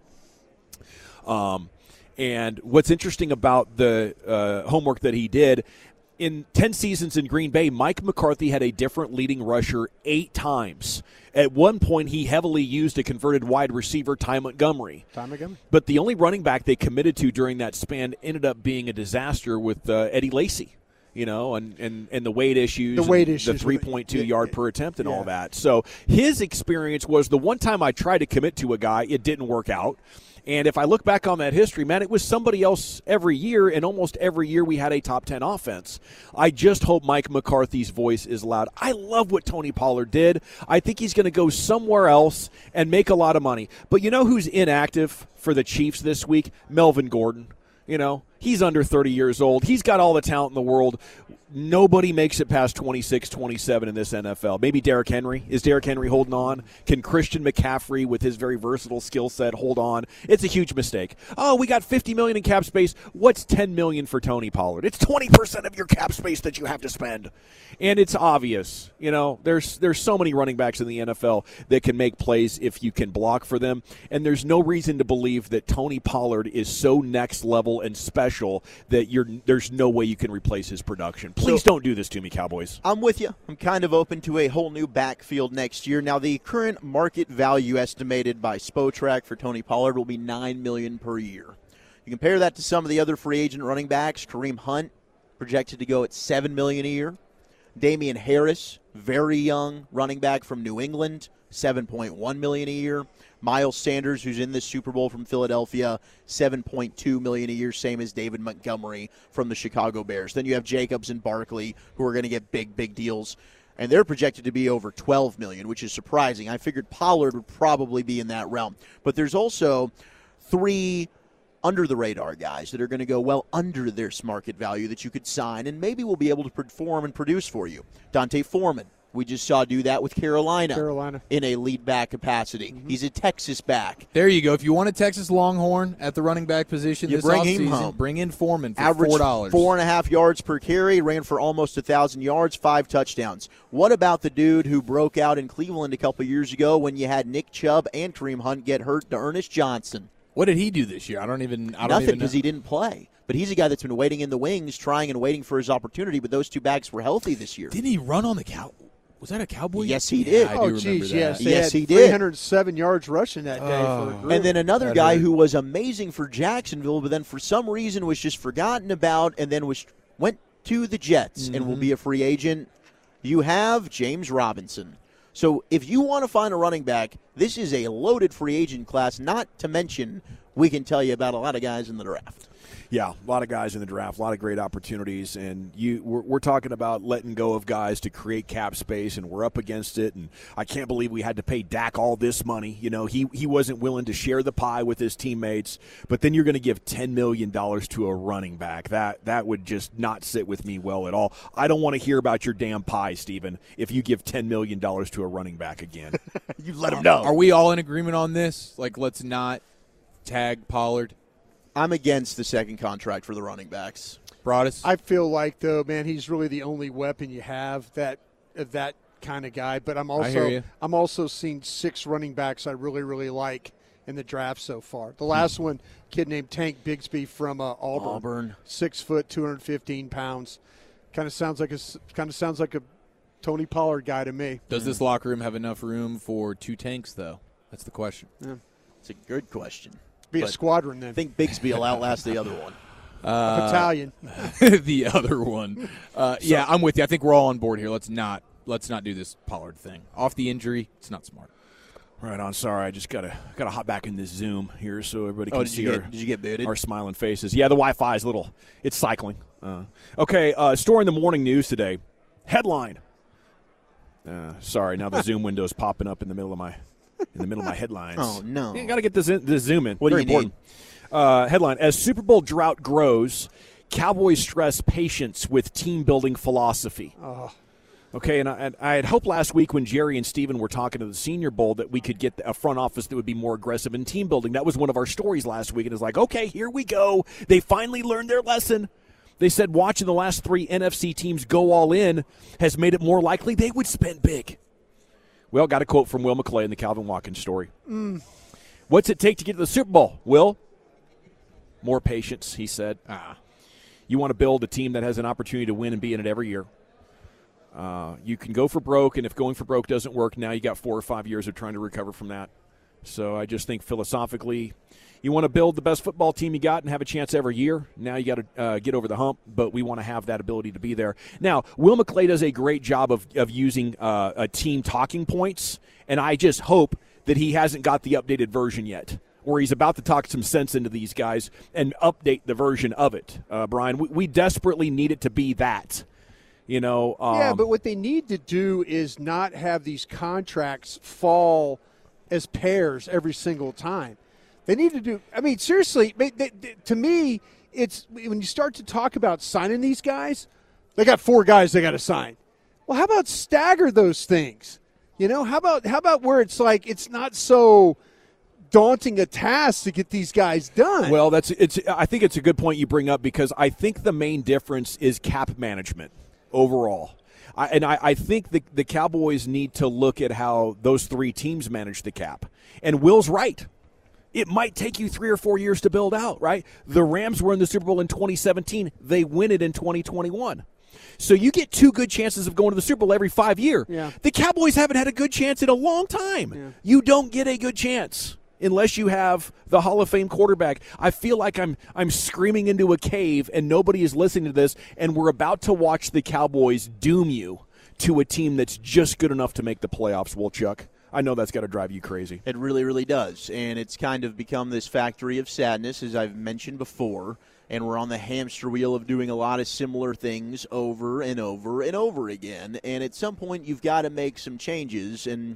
Speaker 2: Um, and what's interesting about the uh, homework that he did, in ten seasons in Green Bay, Mike McCarthy had a different leading rusher eight times. At one point, he heavily used a converted wide receiver, Ty Montgomery.
Speaker 5: Ty Montgomery.
Speaker 2: But the only running back they committed to during that span ended up being a disaster with uh, Eddie Lacy. You know, and, and, and the weight issues,
Speaker 5: the weight
Speaker 2: and
Speaker 5: issues,
Speaker 2: the three point two
Speaker 5: yeah,
Speaker 2: yard per attempt, and
Speaker 5: yeah.
Speaker 2: all that. So his experience was the one time I tried to commit to a guy, it didn't work out. And if I look back on that history, man, it was somebody else every year, and almost every year we had a top ten offense. I just hope Mike McCarthy's voice is loud. I love what Tony Pollard did. I think he's going to go somewhere else and make a lot of money. But you know who's inactive for the Chiefs this week? Melvin Gordon. You know, he's under thirty years old. He's got all the talent in the world. Nobody makes it past twenty-six, twenty-seven in this N F L. Maybe Derrick Henry. Is Derrick Henry holding on? Can Christian McCaffrey, with his very versatile skill set, hold on? It's a huge mistake. Oh, we got fifty million dollars in cap space. What's ten million dollars for Tony Pollard? It's twenty percent of your cap space that you have to spend. And it's obvious. You know, there's there's so many running backs in the N F L that can make plays if you can block for them. And there's no reason to believe that Tony Pollard is so next level and special that you're there's no way you can replace his production. Please
Speaker 4: So,
Speaker 2: don't do this to me, Cowboys.
Speaker 4: I'm with you. I'm kind of open to a whole new backfield next year. Now, the current market value estimated by Spotrac for Tony Pollard will be nine million dollars per year. You compare that to some of the other free agent running backs. Kareem Hunt projected to go at seven million dollars a year. Damian Harris, very young running back from New England, seven point one million dollars a year. Miles Sanders, who's in this Super Bowl from Philadelphia, seven point two million dollars a year, same as David Montgomery from the Chicago Bears. Then you have Jacobs and Barkley, who are going to get big, big deals, and they're projected to be over twelve million dollars, which is surprising. I figured Pollard would probably be in that realm. But there's also three under-the-radar guys that are going to go well under their market value that you could sign and maybe will be able to perform and produce for you. Dante Foreman. We just saw do that with Carolina,
Speaker 5: Carolina.
Speaker 4: in a lead back capacity. Mm-hmm. He's a Texas back.
Speaker 3: There you go. If you want a Texas Longhorn at the running back position
Speaker 4: You
Speaker 3: this
Speaker 4: bring him
Speaker 3: offseason,
Speaker 4: home.
Speaker 3: bring in Foreman for
Speaker 4: Average
Speaker 3: four dollars.
Speaker 4: four and a half yards per carry, ran for almost a thousand yards, five touchdowns. What about the dude who broke out in Cleveland a couple years ago when you had Nick Chubb and Kareem Hunt get hurt to Ernest Johnson?
Speaker 3: What did he do this year? I don't even. I don't
Speaker 4: Nothing,
Speaker 3: even know.
Speaker 4: because he didn't play. But he's a guy that's been waiting in the wings, trying and waiting for his opportunity. But those two backs were healthy this year.
Speaker 3: Didn't he run on the cow? Was that a Cowboy?
Speaker 4: Yes, he did.
Speaker 3: Yeah, I do
Speaker 5: Oh,
Speaker 3: remember
Speaker 5: geez,
Speaker 3: that.
Speaker 5: yes. They
Speaker 4: Yes,
Speaker 5: had
Speaker 4: he did.
Speaker 5: three hundred seven yards rushing that day for a group.
Speaker 4: And then another
Speaker 3: That
Speaker 4: guy
Speaker 3: hurt.
Speaker 4: who was amazing for Jacksonville, but then for some reason was just forgotten about, and then was went to the Jets
Speaker 3: Mm-hmm.
Speaker 4: and will be a free agent. You have James Robinson. So if you want to find a running back, this is a loaded free agent class, not to mention we can tell you about a lot of guys in the draft.
Speaker 2: Yeah, a lot of guys in the draft, a lot of great opportunities, and you we're, we're talking about letting go of guys to create cap space, and we're up against it. And I can't believe we had to pay Dak all this money. You know, he he wasn't willing to share the pie with his teammates. But then you're going to give ten million dollars to a running back. That that would just not sit with me well at all. I don't want to hear about your damn pie, Steven, if you give ten million dollars to a running back again.
Speaker 4: You let him know.
Speaker 3: Are we all in agreement on this? Like, let's not tag Pollard.
Speaker 4: I'm against the second contract for the running backs.
Speaker 3: Broadus?
Speaker 5: I feel like, though, man, he's really the only weapon you have, that of that kind of guy. But I'm
Speaker 3: I hear
Speaker 5: also
Speaker 3: you.
Speaker 5: I'm also seeing six running backs I really, really like in the draft so far. The last
Speaker 3: Hmm.
Speaker 5: one, kid named Tank Bigsby from uh, Auburn,
Speaker 4: Auburn.
Speaker 5: six foot, two hundred fifteen pounds. Kind of sounds like a kind of sounds like a Tony Pollard guy to me.
Speaker 3: Does this locker room have enough room for two tanks, though? That's the question.
Speaker 4: It's a good question.
Speaker 5: Be a
Speaker 4: But
Speaker 5: squadron then.
Speaker 4: I think Bigsby will outlast the other one.
Speaker 5: a battalion.
Speaker 3: The other one. Uh, yeah, I'm with you. I think we're all on board here. Let's not let's not do this Pollard thing. Off the injury, it's not smart.
Speaker 2: Right on. Sorry, I just gotta gotta hop back in this Zoom here so everybody can
Speaker 4: Oh, did
Speaker 2: see
Speaker 4: you
Speaker 2: our,
Speaker 4: get, did you get booted?
Speaker 2: our smiling faces. Yeah, the Wi-Fi is little. It's cycling. Uh, okay, uh, story in the morning news today. Headline. Uh, sorry, now the Zoom window is popping up in the middle of my in the middle of my headlines.
Speaker 4: Oh, no.
Speaker 2: You got to get this in, this Zoom in.
Speaker 4: What do
Speaker 2: Very
Speaker 4: you
Speaker 2: important. Uh, headline: As Super Bowl drought grows, Cowboys stress patience with team building philosophy. Okay, and I, and I had hoped last week when Jerry and Steven were talking to the Senior Bowl that we could get a front office that would be more aggressive in team building. That was one of our stories last week, and it's like, okay, here we go. They finally learned their lesson. They said watching the last three N F C teams go all in has made it more likely they would spend big. Well, got a quote from Will McClay in the Calvin Watkins story.
Speaker 5: Mm.
Speaker 2: What's it take to get to the Super Bowl, Will? More patience, he said.
Speaker 3: Ah.
Speaker 2: You want to build a team that has an opportunity to win and be in it every year. Uh, you can go for broke, and if going for broke doesn't work, now you got four or five years of trying to recover from that. So I just think philosophically, you want to build the best football team you got and have a chance every year. Now you got to uh, get over the hump, but we want to have that ability to be there. Now, Will McClay does a great job of, of using uh, a team talking points, and I just hope that he hasn't got the updated version yet, where he's about to talk some sense into these guys and update the version of it. Uh, Brian, we, we desperately need it to be that. You know, um,
Speaker 5: yeah, but what they need to do is not have these contracts fall as pairs every single time. They need to do – I mean, seriously, they, they, to me, it's when you start to talk about signing these guys, they got four guys they got to sign. Well, how about stagger those things? You know, how about how about where it's like it's not so daunting a task to get these guys done?
Speaker 2: Well, that's it's. I think it's a good point you bring up because I think the main difference is cap management overall. I, and I, I think the, the Cowboys need to look at how those three teams manage the cap. And Will's right. It might take you three or four years to build out, right? The Rams were in the Super Bowl in twenty seventeen. They win it in twenty twenty-one. So you get two good chances of going to the Super Bowl every five years.
Speaker 5: Yeah.
Speaker 2: The Cowboys haven't had a good chance in a long time.
Speaker 5: Yeah.
Speaker 2: You don't get a good chance unless you have the Hall of Fame quarterback. I feel like I'm I'm screaming into a cave and nobody is listening to this, and we're about to watch the Cowboys doom you to a team that's just good enough to make the playoffs, Wolchuk. I know that's got to drive you crazy.
Speaker 4: It really, really does. And it's kind of become this factory of sadness, as I've mentioned before. And we're on the hamster wheel of doing a lot of similar things over and over and over again. And at some point, you've got to make some changes. And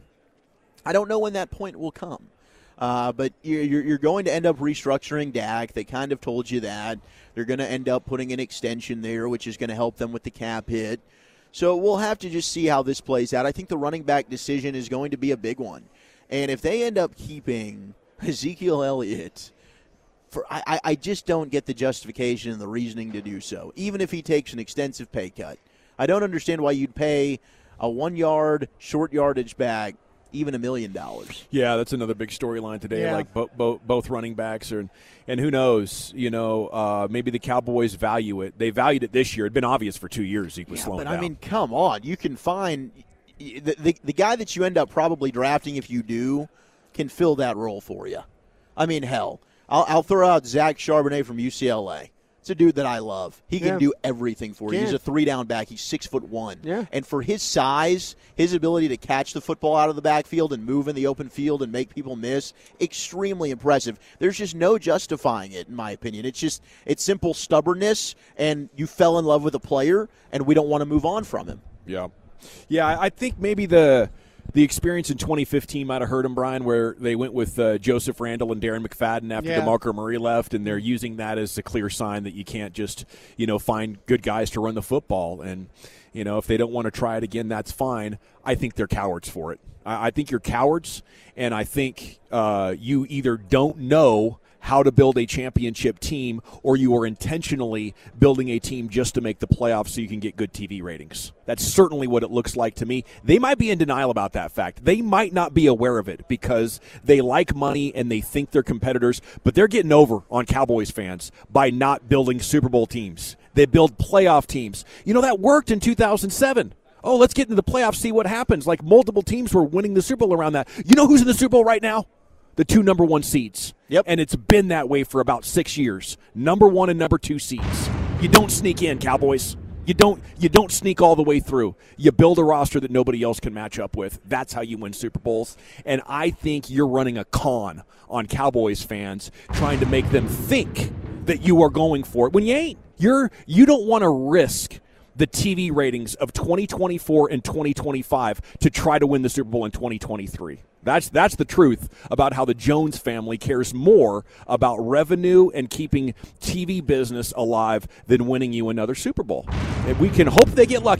Speaker 4: I don't know when that point will come. Uh, but you're, you're going to end up restructuring Dak. They kind of told you that. They're going to end up putting an extension there, which is going to help them with the cap hit. So we'll have to just see how this plays out. I think the running back decision is going to be a big one. And if they end up keeping Ezekiel Elliott, for I, I just don't get the justification and the reasoning to do so, even if he takes an extensive pay cut. I don't understand why you'd pay a one-yard, short yardage back even a million dollars.
Speaker 2: Yeah, that's another big storyline today.
Speaker 5: Yeah.
Speaker 2: Like bo- bo- both running backs are, and who knows? You know, uh, maybe the Cowboys value it. They valued it this year. It'd been obvious for two years. Zeke was
Speaker 4: Yeah,
Speaker 2: slowing
Speaker 4: but
Speaker 2: down.
Speaker 4: I mean, come on. You can find the, the the guy that you end up probably drafting, if you do, can fill that role for you. I mean, hell, I'll, I'll throw out Zach Charbonnet from U C L A. It's a dude that I love. He can
Speaker 5: Yeah.
Speaker 4: do everything for you.
Speaker 5: Can.
Speaker 4: He's a three-down back. He's six foot one.
Speaker 5: Yeah.
Speaker 4: And for his size, his ability to catch the football out of the backfield and move in the open field and make people miss, extremely impressive. There's just no justifying it, in my opinion. It's just it's simple stubbornness, and you fell in love with a player, and we don't want to move on from him.
Speaker 2: Yeah. Yeah, I think maybe the the experience in twenty fifteen might have hurt him, Brian, where they went with uh, Joseph Randle and Darren McFadden after
Speaker 5: Yeah.
Speaker 2: DeMarco Murray left, and they're using that as a clear sign that you can't just, you know, find good guys to run the football. And, you know, if they don't want to try it again, that's fine. I think they're cowards for it. I, I think you're cowards, and I think uh, you either don't know how to build a championship team, or you are intentionally building a team just to make the playoffs so you can get good T V ratings. That's certainly what it looks like to me. They might be in denial about that fact. They might not be aware of it because they like money and they think they're competitors, but they're getting over on Cowboys fans by not building Super Bowl teams. They build playoff teams. You know, that worked in two thousand seven. Oh, let's get into the playoffs, see what happens. Like multiple teams were winning the Super Bowl around that. You know who's in the Super Bowl right now? The two number one seeds.
Speaker 4: Yep.
Speaker 2: And it's been that way for about six years. Number one and number two seeds. You don't sneak in, Cowboys. You don't you don't sneak all the way through. You build a roster that nobody else can match up with. That's how you win Super Bowls. And I think you're running a con on Cowboys fans, trying to make them think that you are going for it when you ain't. You're you don't want to risk the T V ratings of twenty twenty-four and twenty twenty-five to try to win the Super Bowl in twenty twenty-three. That's that's the truth about how the Jones family cares more about revenue and keeping T V business alive than winning you another Super Bowl. And we can hope they get lucky.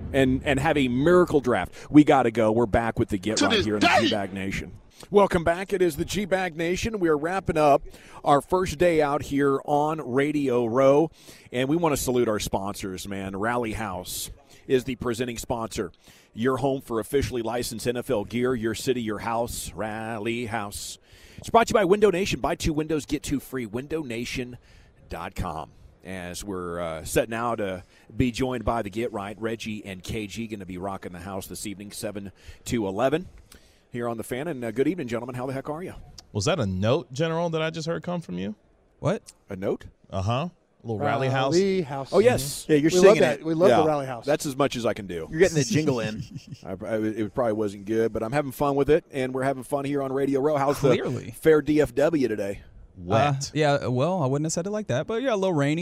Speaker 2: and and have a miracle draft. We got to go. We're back with the Get Right here in the G-Bag Nation. Welcome back. It is the G-Bag Nation. We are wrapping up our first day out here on Radio Row, and we want to salute our sponsors, man. Rally House is the presenting sponsor. Your home for officially licensed N F L gear, your city, your house, Rally House. It's brought to you by Window Nation. Buy two windows, get two free. window nation dot com. As we're uh, set now to be joined by the Get Right, Reggie and K G going to be rocking the house this evening, seven to eleven here on the Fan. And uh, good evening, gentlemen. How the heck are you?
Speaker 7: Was that a note, General, that I just heard come from you?
Speaker 8: What?
Speaker 2: A note?
Speaker 7: Uh-huh. A little rally house.
Speaker 5: Rally house.
Speaker 2: Oh, yes.
Speaker 4: Yeah, you're
Speaker 5: we
Speaker 4: singing
Speaker 5: love that.
Speaker 4: it.
Speaker 5: We love
Speaker 2: Yeah,
Speaker 5: the rally house.
Speaker 2: That's as much as I can do.
Speaker 4: You're getting the jingle in.
Speaker 2: I, I, it probably wasn't good, but I'm having fun with it, and we're having fun here on Radio Row. How's
Speaker 8: Clearly.
Speaker 2: the fair D F W today?
Speaker 8: Uh,
Speaker 7: Wet.
Speaker 8: yeah, well, I wouldn't have said it like that, but yeah, a little rainy.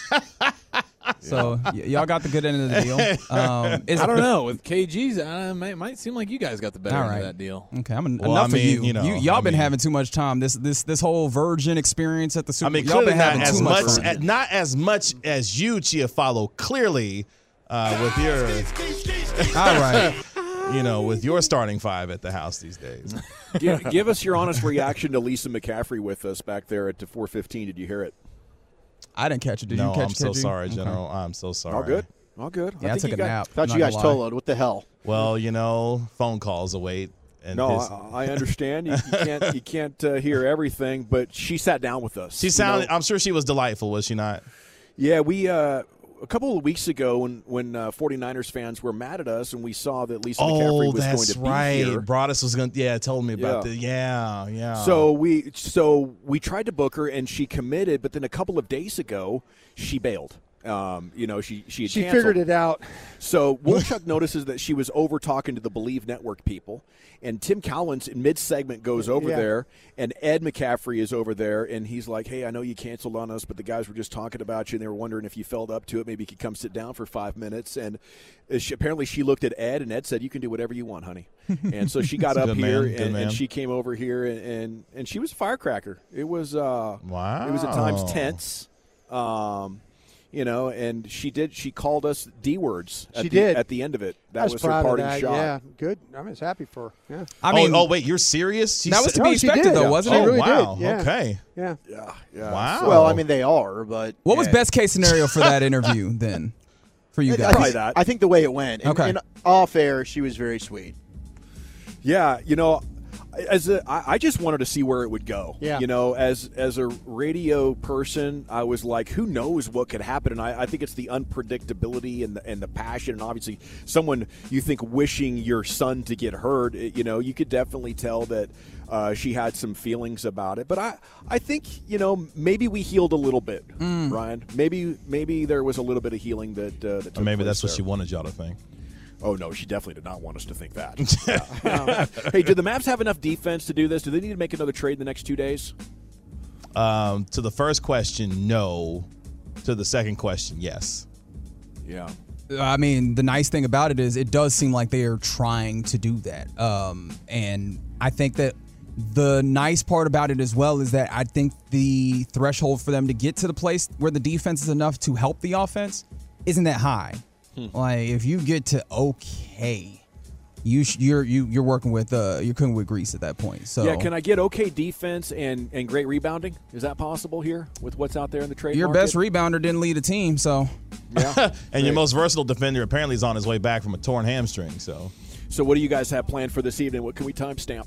Speaker 8: So y- y'all got the good end of the deal. Um, is,
Speaker 3: I don't know. With K G's, uh, it might, might seem like you guys got the better
Speaker 8: All
Speaker 3: end
Speaker 8: right.
Speaker 3: of that deal.
Speaker 8: Okay, I'm en-
Speaker 7: Well,
Speaker 8: enough
Speaker 7: I mean,
Speaker 8: of you.
Speaker 7: you know,
Speaker 8: y'all
Speaker 7: I
Speaker 8: been
Speaker 7: mean-
Speaker 8: having too much time. This this this whole Virgin experience at the Super
Speaker 7: I mean,
Speaker 8: y'all
Speaker 7: clearly
Speaker 8: been
Speaker 7: not
Speaker 8: having
Speaker 7: as
Speaker 8: too
Speaker 7: much,
Speaker 8: much.
Speaker 7: as, not as much as you, Chiafalo, clearly uh, with your,
Speaker 8: All right.
Speaker 7: you know, with your starting five at the house these days.
Speaker 2: give, give us your honest reaction to Lisa McCaffrey with us back there at the four fifteen. Did you hear it?
Speaker 8: I didn't catch it. Did
Speaker 7: no,
Speaker 8: you catch
Speaker 7: I'm
Speaker 8: it?
Speaker 7: so
Speaker 8: K G?
Speaker 7: sorry,
Speaker 8: Okay.
Speaker 7: General. I'm so sorry.
Speaker 2: All good? All good.
Speaker 8: Yeah, I,
Speaker 2: think
Speaker 8: took
Speaker 2: you
Speaker 8: a
Speaker 2: got-
Speaker 8: nap.
Speaker 4: Thought
Speaker 8: not
Speaker 4: you guys
Speaker 8: gonna lie.
Speaker 4: toloed. What the hell?
Speaker 7: Well, you know, phone calls await. And
Speaker 2: No,
Speaker 7: his,
Speaker 2: I, I understand. You, you can't you can't uh, hear everything, but she sat down with us.
Speaker 7: she
Speaker 2: you
Speaker 7: sounded.
Speaker 2: know?
Speaker 7: I'm sure she was delightful, was she not?
Speaker 2: Yeah, we uh, a couple of weeks ago when when uh, 49ers fans were mad at us and we saw that Lisa McCaffrey
Speaker 7: Oh,
Speaker 2: was
Speaker 7: that's
Speaker 2: going to
Speaker 7: right.
Speaker 2: be here.
Speaker 7: Broadus was going. to Yeah, told me about
Speaker 2: Yeah.
Speaker 7: the. Yeah, yeah.
Speaker 2: So we so we tried to book her and she committed, but then a couple of days ago she bailed. Um, you know, she she had
Speaker 5: she
Speaker 2: canceled.
Speaker 5: figured it out.
Speaker 2: So Wolchuk notices that she was over talking to the Believe Network people, and Tim Collins in mid segment goes over
Speaker 5: Yeah.
Speaker 2: there, and Ed McCaffrey is over there, and he's like, "Hey, I know you canceled on us, but the guys were just talking about you, and they were wondering if you felt up to it. Maybe you could come sit down for five minutes." And uh, she, apparently, she looked at Ed, and Ed said, "You can do whatever you want, honey." And so she got
Speaker 7: That's
Speaker 2: up
Speaker 7: a good
Speaker 2: here,
Speaker 7: man, good
Speaker 2: and,
Speaker 7: man.
Speaker 2: and she came over here, and, and and she was a firecracker. It was uh,
Speaker 7: Wow.
Speaker 2: It was at times tense. Um, You know, and she did. She called us D words. At
Speaker 5: She
Speaker 2: the,
Speaker 5: did.
Speaker 2: at the end of it. That
Speaker 5: I was,
Speaker 2: was her
Speaker 5: proud of
Speaker 2: parting
Speaker 5: that.
Speaker 2: shot.
Speaker 5: Yeah, good. I was happy for her. Yeah.
Speaker 8: I mean,
Speaker 7: oh, oh, wait, you're serious? She
Speaker 8: that was
Speaker 7: said-
Speaker 8: to be
Speaker 5: No, she
Speaker 8: expected,
Speaker 5: did.
Speaker 8: though, wasn't
Speaker 7: oh,
Speaker 8: it?
Speaker 5: really
Speaker 7: wow.
Speaker 5: did, yeah.
Speaker 7: Okay.
Speaker 5: Yeah.
Speaker 2: Yeah, yeah.
Speaker 7: Wow.
Speaker 2: So-
Speaker 4: Well, I mean, they are, but
Speaker 8: What was
Speaker 2: Yeah.
Speaker 8: best case scenario for that interview then? For you
Speaker 4: I
Speaker 8: guys?
Speaker 2: Probably
Speaker 4: think,
Speaker 2: that.
Speaker 4: I think the way it went. And,
Speaker 8: Okay.
Speaker 4: and off air, she was very sweet.
Speaker 2: Yeah, you know, as a, I, I just wanted to see where it would go.
Speaker 5: Yeah.
Speaker 2: You know, as as a radio person, I was like, who knows what could happen? And I, I think it's the unpredictability and the, and the passion, and obviously, someone you think wishing your son to get hurt. it- You know, you could definitely tell that uh, she had some feelings about it. But I, I think you know maybe we healed a little bit, Ryan. Maybe maybe there was a little bit of healing that. Uh, that
Speaker 7: Or
Speaker 2: took
Speaker 7: maybe
Speaker 2: place
Speaker 7: that's what
Speaker 2: there.
Speaker 7: she wanted y'all to think.
Speaker 2: Oh, no, she definitely did not want us to think that. Yeah. Hey, do the Mavs have enough defense to do this? Do they need to make another trade in the next two days?
Speaker 7: Um, to the first question, no. To the second question, yes.
Speaker 2: Yeah.
Speaker 8: I mean, the nice thing about it is it does seem like they are trying to do that. Um, and I think that the nice part about it as well is that I think the threshold for them to get to the place where the defense is enough to help the offense isn't that high. Like if you get to okay, you sh- you're you you're working with uh you're cooking with grease at that point. So
Speaker 2: Yeah, can I get okay defense and, and great rebounding? Is that possible here with what's out there in the trade
Speaker 8: your
Speaker 2: market?
Speaker 8: best rebounder didn't lead a team, so
Speaker 2: Yeah.
Speaker 7: And your most versatile defender apparently is on his way back from a torn hamstring. So,
Speaker 2: So what do you guys have planned for this evening? What can we timestamp?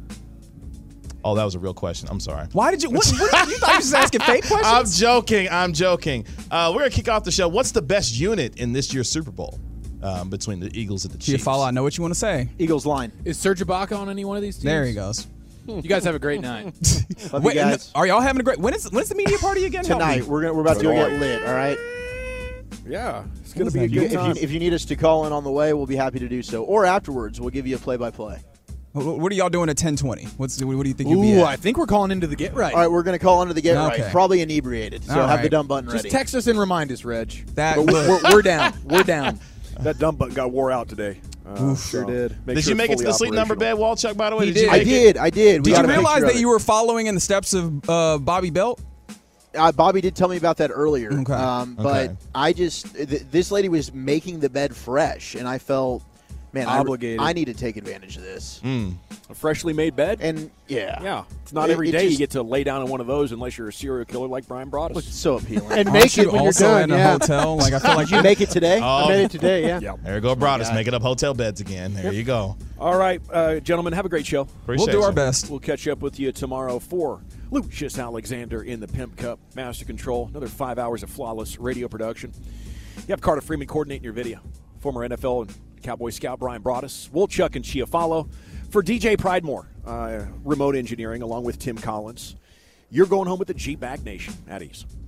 Speaker 7: oh, that was a real question. I'm sorry.
Speaker 8: why did you? What, what, you thought you was just asking fake
Speaker 7: I'm
Speaker 8: questions?
Speaker 7: joking. I'm joking. Uh, we're gonna kick off the show. What's the best unit in this year's Super Bowl um, between the Eagles and the
Speaker 8: Chia
Speaker 7: Chiefs?
Speaker 8: follow. I know what you want to say.
Speaker 4: Eagles line.
Speaker 3: Is Serge Ibaka on any one of these teams?
Speaker 8: There he goes.
Speaker 3: You guys have a great night.
Speaker 4: Love
Speaker 8: Wait,
Speaker 4: you guys.
Speaker 8: are y'all having a great? When is when is the media party again? Help me.
Speaker 4: Tonight, we're gonna we're about to go get lit. All right.
Speaker 2: Yeah, it's going to
Speaker 8: What
Speaker 2: be
Speaker 8: is
Speaker 2: a
Speaker 8: that?
Speaker 2: good
Speaker 4: If you,
Speaker 2: time.
Speaker 4: if you need us to call in on the way, we'll be happy to do so. Or afterwards, we'll give you a play-by-play.
Speaker 8: What what are y'all doing at ten twenty? What's what do you think you'll be
Speaker 3: Ooh,
Speaker 8: at?
Speaker 3: I think we're calling into the Get Right.
Speaker 4: All right, we're going to call under the get
Speaker 8: Okay.
Speaker 4: right. Probably inebriated, so
Speaker 8: All
Speaker 4: have the
Speaker 8: right.
Speaker 4: dumb button
Speaker 3: Just
Speaker 4: ready.
Speaker 3: text us and remind us, Reg.
Speaker 8: That
Speaker 3: But we're,
Speaker 8: look.
Speaker 3: we're, we're down. We're down.
Speaker 2: That dumb button got wore out today. Uh, sure did. Make
Speaker 7: Did
Speaker 2: sure
Speaker 7: you make it
Speaker 2: it's
Speaker 7: to the
Speaker 2: fully
Speaker 7: sleep number bed,
Speaker 2: operational.
Speaker 7: Walchuk, by the way?
Speaker 8: He
Speaker 7: did. You
Speaker 8: did.
Speaker 4: I
Speaker 7: make it?
Speaker 4: did. I did. We
Speaker 8: Did
Speaker 4: got
Speaker 8: you
Speaker 4: a
Speaker 8: realize
Speaker 4: picture
Speaker 8: that
Speaker 4: of
Speaker 8: you
Speaker 4: it.
Speaker 8: were following in the steps of uh, Bobby Belt?
Speaker 4: uh, Bobby did tell me about that earlier.
Speaker 8: Okay.
Speaker 4: Um, but
Speaker 7: Okay.
Speaker 4: I just th- this lady was making the bed fresh, and I felt, man, I-
Speaker 2: Obligated.
Speaker 4: I, need to take advantage of this.
Speaker 2: A freshly made bed?
Speaker 4: And yeah,
Speaker 2: yeah. It's not
Speaker 4: It-
Speaker 2: every
Speaker 4: it
Speaker 2: day you
Speaker 4: just-
Speaker 2: get to lay down in one of those unless you're a serial killer like Brian Broaddus.
Speaker 4: It's so appealing.
Speaker 5: And
Speaker 8: Aren't
Speaker 5: make
Speaker 8: you
Speaker 5: it when you're
Speaker 8: also
Speaker 5: done.
Speaker 8: in a
Speaker 5: Yeah.
Speaker 8: hotel? Like I feel like
Speaker 4: Did you make it today?
Speaker 7: Oh,
Speaker 5: I made it today. Yeah.
Speaker 2: Yeah.
Speaker 7: there you go, Broaddus, making up hotel beds again. There you go.
Speaker 2: All right, uh, gentlemen, have a great show.
Speaker 7: Appreciate
Speaker 8: we'll do our
Speaker 7: you.
Speaker 8: best.
Speaker 2: We'll catch up with you tomorrow for Lucius Alexander in the Pimp Cup Master Control. Another five hours of flawless radio production. You have Carter Freeman coordinating your video. Former N F L and Cowboy scout Brian Broaddus. Wolchuk and Chiafalo. For D J Pridemore, uh, remote engineering, along with Tim Collins. You're going home with the G-Bag Nation at ease.